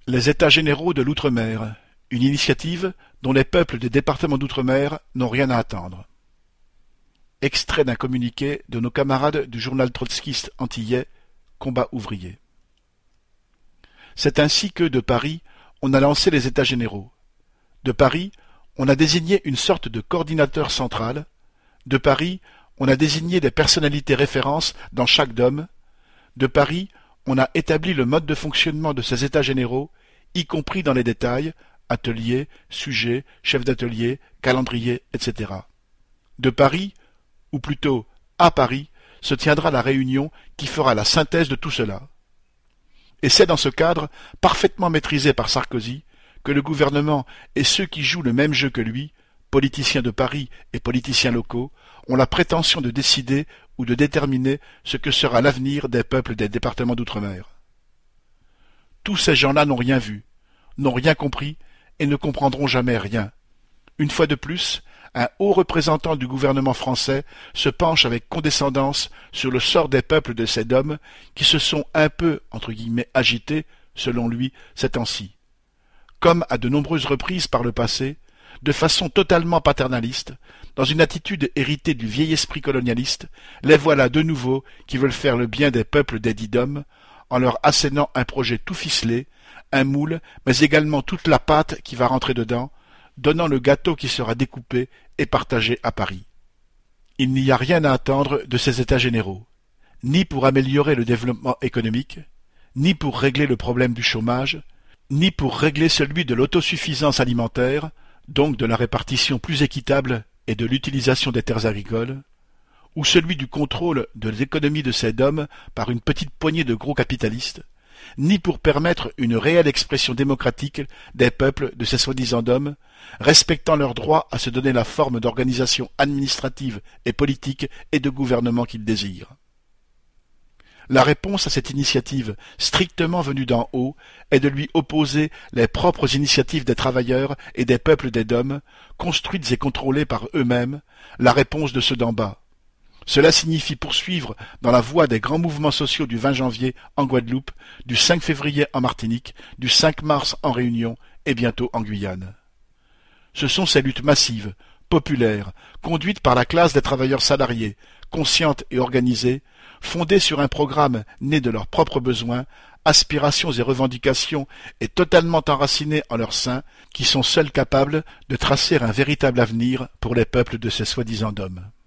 Les États généraux de l'Outre-mer, une initiative dont les peuples des départements d'Outre-mer n'ont rien à attendre. Extrait d'un communiqué de nos camarades du journal trotskiste antillais, Combat ouvrier. C'est ainsi que, de Paris, on a lancé les États généraux. De Paris, on a désigné une sorte de coordinateur central. De Paris, on a désigné des personnalités références dans chaque DOM. De Paris, on a établi le mode de fonctionnement de ces États généraux, y compris dans les détails, ateliers, sujets, chefs d'atelier, calendrier, etc. De Paris, ou plutôt à Paris, se tiendra la réunion qui fera la synthèse de tout cela. Et c'est dans ce cadre, parfaitement maîtrisé par Sarkozy, que le gouvernement et ceux qui jouent le même jeu que lui, politiciens de Paris et politiciens locaux, ont la prétention de décider ou de déterminer ce que sera l'avenir des peuples des départements d'outre-mer. Tous ces gens-là n'ont rien vu, n'ont rien compris et ne comprendront jamais rien. Une fois de plus, un haut représentant du gouvernement français se penche avec condescendance sur le sort des peuples de ces DOM qui se sont un peu, entre guillemets, agités, selon lui, ces temps-ci. Comme à de nombreuses reprises par le passé, de façon totalement paternaliste, dans une attitude héritée du vieil esprit colonialiste, les voilà de nouveau qui veulent faire le bien des peuples des dits DOM, en leur assénant un projet tout ficelé, un moule, mais également toute la pâte qui va rentrer dedans, donnant le gâteau qui sera découpé et partagé à Paris. Il n'y a rien à attendre de ces États généraux, ni pour améliorer le développement économique, ni pour régler le problème du chômage, ni pour régler celui de l'autosuffisance alimentaire, donc de la répartition plus équitable et de l'utilisation des terres agricoles, ou celui du contrôle de l'économie de ces DOM par une petite poignée de gros capitalistes, ni pour permettre une réelle expression démocratique des peuples de ces soi-disant DOM, respectant leur droit à se donner la forme d'organisation administrative et politique et de gouvernement qu'ils désirent. La réponse à cette initiative, strictement venue d'en haut, est de lui opposer les propres initiatives des travailleurs et des peuples des DOM, construites et contrôlées par eux-mêmes, la réponse de ceux d'en bas. Cela signifie poursuivre dans la voie des grands mouvements sociaux du 20 janvier en Guadeloupe, du 5 février en Martinique, du 5 mars en Réunion et bientôt en Guyane. Ce sont ces luttes massives, populaires, conduites par la classe des travailleurs salariés, conscientes et organisées, fondées sur un programme né de leurs propres besoins, aspirations et revendications et totalement enracinées en leur sein, qui sont seuls capables de tracer un véritable avenir pour les peuples de ces soi-disant DOM.